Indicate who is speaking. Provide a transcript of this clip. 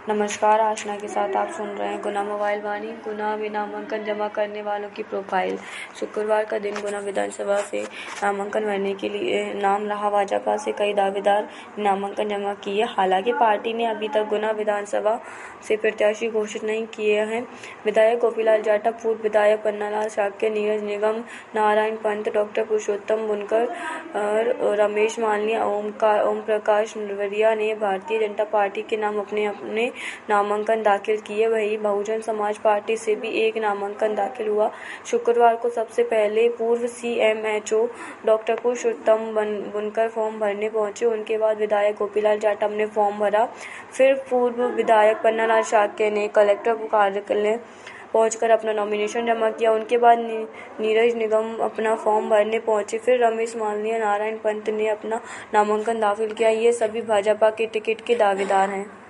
Speaker 1: नमस्कार, आशना के साथ आप सुन रहे हैं गुना मोबाइल वाणी। गुना में नामांकन जमा करने वालों की प्रोफाइल। शुक्रवार का दिन गुना विधानसभा से नामांकन भरने के लिए नाम रहा। भाजपा से कई दावेदार नामांकन जमा किए। हालांकि पार्टी ने अभी तक गुना विधानसभा से प्रत्याशी घोषित नहीं किए हैं। विधायक गोपीलाल जाटव, पूर्व विधायक पन्नालाल शाक्य, नीरज निगम, नारायण पंत, डॉ पुरुषोत्तम बुनकर, रमेश मालनिया, ओम प्रकाश नरवरिया ने भारतीय जनता पार्टी के नाम अपने नामांकन दाखिल किए। वहीं बहुजन समाज पार्टी से भी एक नामांकन दाखिल हुआ। शुक्रवार को सबसे पहले पूर्व सीएमएचओ डॉ पुरुषोत्तम बुनकर फॉर्म भरने पहुंचे। उनके बाद विधायक गोपीलाल जाटव ने फॉर्म भरा। फिर पूर्व विधायक पन्नालाल शाक्य ने कलेक्टर कार्यालय पहुंचकर अपना नॉमिनेशन जमा किया। उनके बाद नीरज निगम अपना फॉर्म भरने पहुंचे। फिर रमेश मालनिया, नारायण पंत ने अपना नामांकन दाखिल किया। ये सभी भाजपा के टिकट के दावेदार हैं।